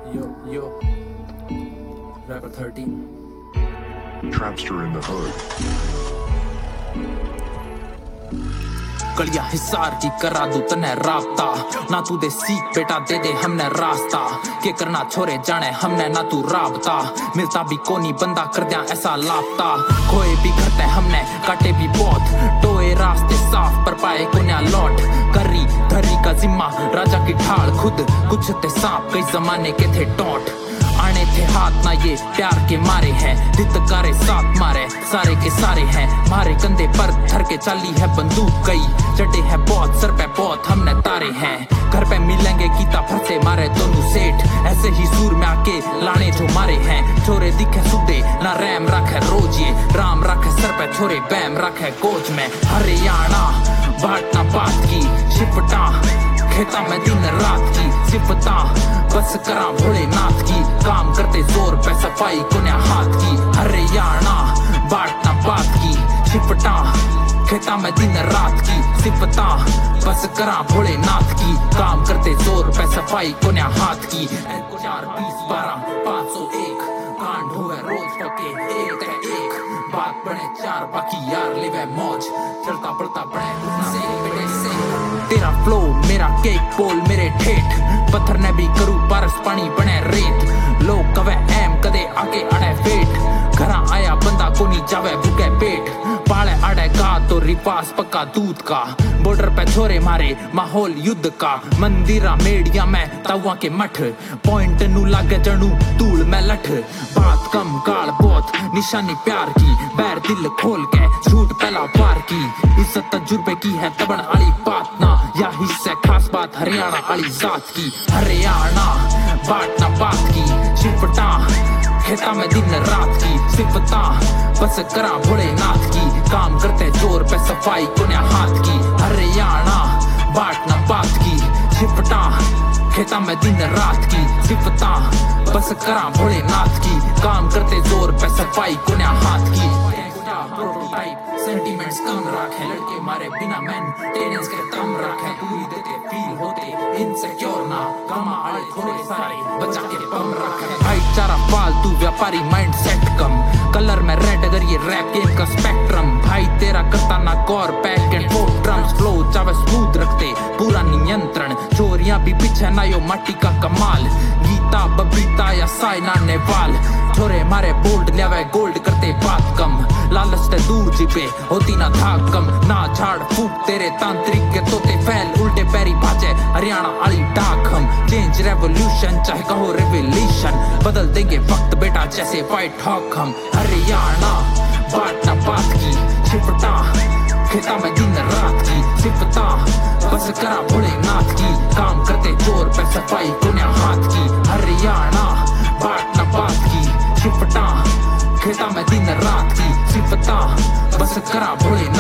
Yo, Rapper 13. Trapster in the hood. कलिया हिसार की करा दू तने राबता ना तू दे सीख बेटा दे दे हमने रास्ता के करना छोरे जाने हमने ना तू राबता मिलता भी कोनी बंदा कर दिया ऐसा लापता खोए भी करते हमने काटे भी बहुत टोए रास्ते साफ पर पाए कोन्या लौट करी धरी का जिम्मा राजा की ढाल खुद कुछ ते सांप कई जमाने के थे टोंट आने थे हाथ ना ये प्यार के मारे हैं धितकारे साथ मारे सारे के सारे हैं मारे कंधे पर धर के चाली है बंदूक कई चटे है बहुत सर पे बहुत हमने तारे हैं घर पे मिलेंगे कीता फंसे मारे दोनों सेठ ऐसे ही सूर में आके लाने जो मारे हैं छोरे दिखे सुधे ना रैम रखे रोज ये राम रखे सर पे छोरे बैम रखे कोच में हरियाणा बाटना बात की शिपटा खेता में दिन रात की सिफता बस करा भोलेनाथ की काम करते जोर पे सफाई कुन्या हाथ की हरियाणा बाटना बात की शिपटा खेता में दिन रात की सिफता बस करा भोलेनाथ की काम करते जोर पे सफाई कुन्या हाथ की 4 20 12 501 कांड हुए रोज पके एक बात बने 4 बाकी यार लिवे मौज चलता बढ़ता बने से तेरा फ्लो मेरा केक पोल मेरे ठेठ पत्थर ने भी करू बारिश पानी बने रेत लोग कवे एम कदे आके अड़े वेट घरा आया बंदा को नहीं जावे भूखे पेट पाले अड़े का तो रिपास पक्का दूध का बॉर्डर पे छोरे मारे माहौल युद्ध का मंदिरा मेड़िया में तवा के मठ पॉइंट नु लागे जणू तूल में लठ बात कम गाल बहुत निशानी प्यार की बैर दिल खोल के झूठ पहला पार की इज्जत तजुर्बे की है तबन आली बात ना या हिस्से खास बात हरियाणा आली जात की हरियाणा बाटना बात की शिपटा खेता में दिन रात की सिफता बस करा भोलेनाथ की काम करते जोर पे सफाई कुन्या हाथ की हरियाणा बाटना बात की शिपटा खेता में दिन रात की सिफता बस करा भोलेनाथ की काम करते जोर पे सफाई कुन्या हाथ की प्रोटोटाइप सेंटिमेंट्स कम रखे लड़के मारे बिना मेंटेनेंस के कम रखे पूरी देते फील होते इनसिक्योर ना कमा आए थोड़े सारे बचा के पम रखे भाईचारा फालतू व्यापारी माइंड सेट कम कलर में रेड अगर ये रैप गेम का स्पेक्ट्रम भाई तेरा करता ना कॉर पैक एंड फोर ड्रम्स फ्लो चावे स्मूथ रखते पूरा नियंत्रण चोरियां भी पीछे ना यो माटी का कमाल गीता बबीता या साइना नेवाल छोरे मारे बोल्ड ल्यावे गोल्ड करते बात कम लालच से दूर जिपे होती ना धाक कम ना झाड़ फूक तेरे तांत्रिक के तोते फैल उल्टे पैरी भाजे हरियाणा आली डाक हम चेंज रेवोल्यूशन चाहे कहो रेवोल्यूशन बदल देंगे वक्त बेटा जैसे वाइट हॉक हम हरियाणा बाटना बात की शिपटा खेता में दिन रात की सिफता बस करा भोलेनाथ की काम करते जोर पे सफाई कुन्या हाथ की हरियाणा बाटना बात की शिपटा खेता में दिन रात की सिफता बस करा भोलेनाथ